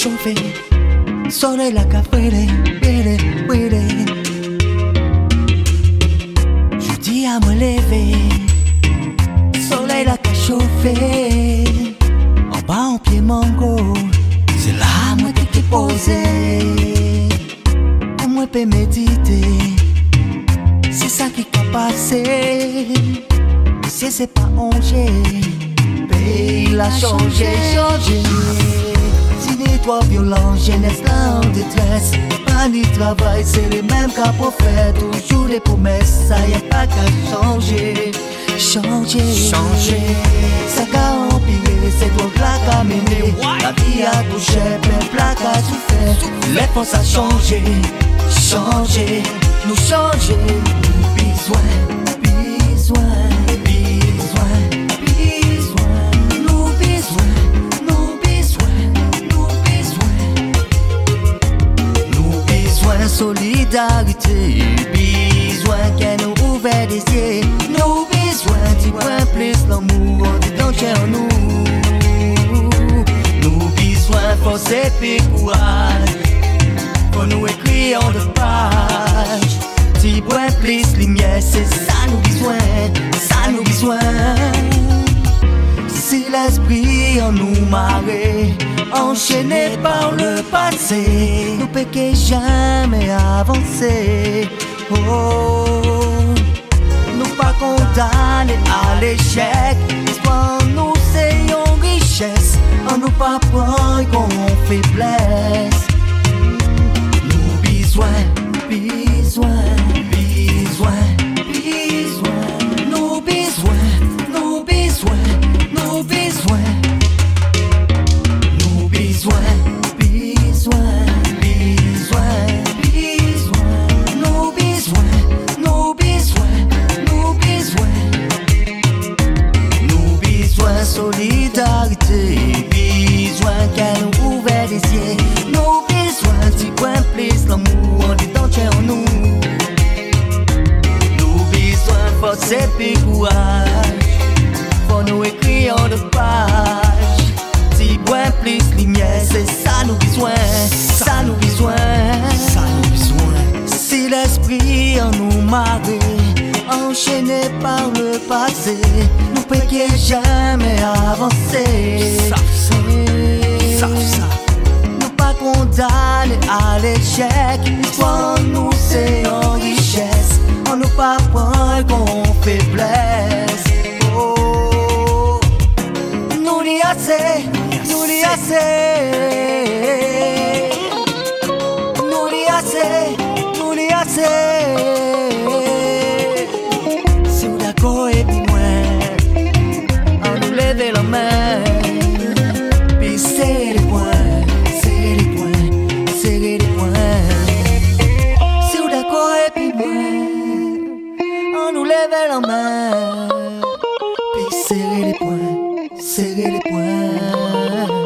chauffé, soleil la cabrele, bele, bele. Je dis à me lever, soleil la qu'a chauffé. En bas en pied mango, c'est là moi qui t'ai posé. Moi peux méditer, c'est ça qui t'a passé. Si c'est pas angé, pays l'a changé, changé. Si les toits violents, jeunesse là en détresse. Pas ni travail, c'est les mêmes qu'à prophète. Toujours des promesses, ça y a pas qu'à changer. Changer, changer. Ça qu'a empiré, c'est toi là qu'a mené. La vie a touché, peuple là qu'a souffert. Les forces a changé, changer, nous changer. Nous besoin, besoin. Solidarité, besoin qu'elle nous ouvre des yeux. Nous besoin d'y voir plus l'amour dedans chez nous. Nous besoin force et courage pour nous écrire en deux pages. D'y voir plus lumière, c'est ça nous besoin, ça nous besoin. Si l'esprit en nous marée, enchaîné par le passé, nous peut que jamais avancer. Oh, nous pas condamnés à l'échec. L'histoire nous c'est une richesse. On nous pas prendre qu'on faiblesse. Nous besoin, besoin, besoin, besoin. Nous besoin, nous besoin, nous besoin. Besoin, besoin, besoin, besoin. Nos besoins, nos besoins, nos besoins. Nos besoins, solidarité. Besoin qu'elle nous ouvre les yeux. Nos besoins, d'y voir plus l'amour en dedans en nous. Nos besoins, force et courage. Pour nous écrire en deux pages. Plus lumière, c'est ça nous besoin, ça nous besoin, ça nous besoin. Si l'esprit en nous marée, enchaîné par le passé, nous peut jamais avancer. Ça. Nous pas condamnés à l'échec. L'histoire nous c'est en richesse. On nous pas prendre qu'on faiblesse. Oh, nous n'y assez. Nous l'y assez, nous l'y assez, nous l'y assez. Si vous d'accord et puis moi, on nous lève la main, puis serrer les poings, serrer les poings, serrer les poings. Si vous d'accord et puis moi, on nous lève la main, puis serrer les poings, serrer les poings.